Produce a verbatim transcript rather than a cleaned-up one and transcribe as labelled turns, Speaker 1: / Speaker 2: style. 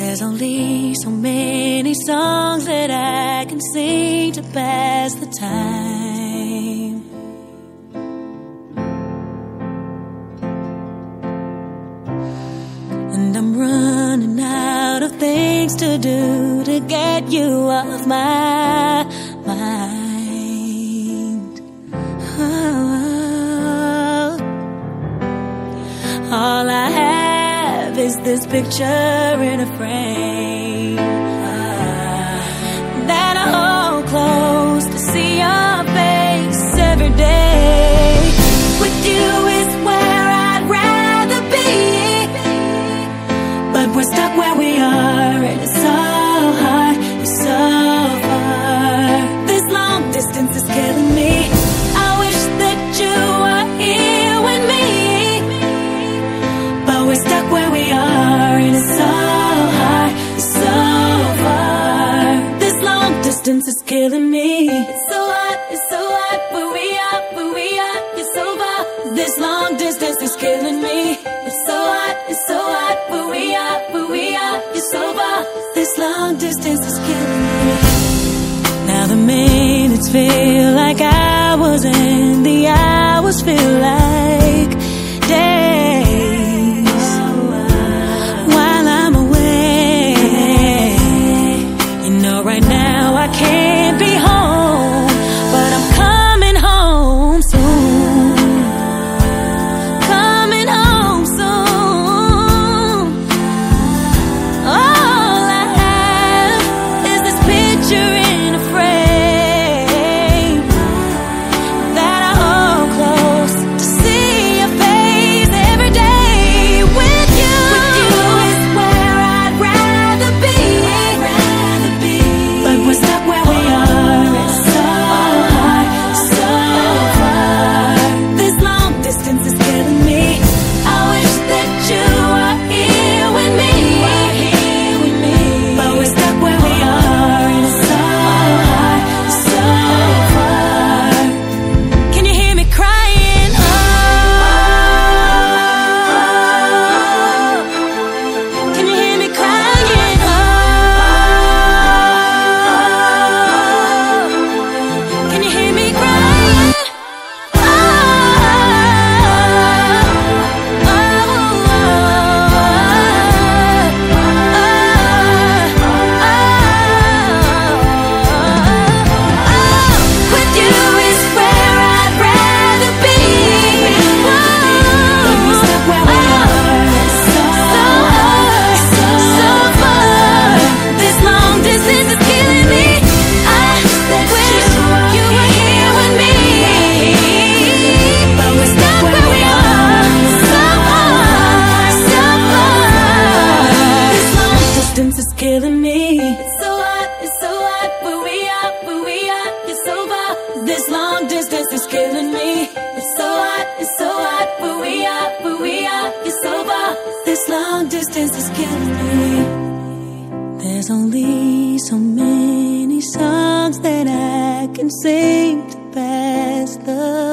Speaker 1: There's only so many songs that I can sing to pass the time. And I'm running out of things to do to get you off my mind. Oh. All I have is this picture in a frame ah, that I hold close to see your face every day. With you is where I'd rather be, but we're stuck where we are, and it's so hard, it's so far. This long distance is killing me. I wish that you were here with me, but we're stuck where we are, and it's so hard, it's so far. This long distance is killing me. It's so hot, it's so hot, where we are, where we are, it's so far. This long distance is killing me. It's so hot, it's so hot, where we are, where we are, it's so far. This long distance is killing me. Now the minutes feel like hours, and the hours feel like days. While I'm away, you know right now I can't be home, but I'm coming home soon. Coming home soon. All I have is this picture in a frame that I hold close to see your face every day. With you, with you is where I'd rather be, rather be. But we're stuck where we are. It's so hard, so far. This long distance is killing me. I wish that you were here with me, here with me. But we're stuck where we are, and it's so hard, so far. Can you hear me crying? Oh, can you hear me crying? Oh, can you hear me crying? Oh, with you is where I'd rather be. But we're stuck where we are. It's so hard, so far. This long distance is killing me. I wish you were here with me, but we're stuck where we are. So hard, so far. This long distance is killing me. It's so hot, it's so hot, where we are, where we are, it's so far. This long distance is killing me. It's so hot, it's so hot, where we are, where we are, it's so far. This long distance is killing me. There's only so many songs that I can sing to pass the